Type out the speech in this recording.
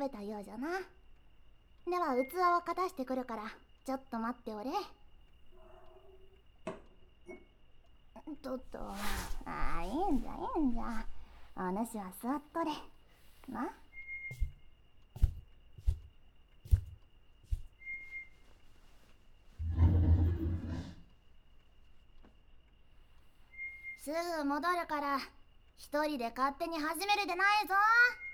べたようじゃな。では器をかたしてくるから、ちょっと待っておれ。いいんじゃいいんじゃ。お主は座っとれな。すぐ戻るから、一人で勝手に始めるでないぞ。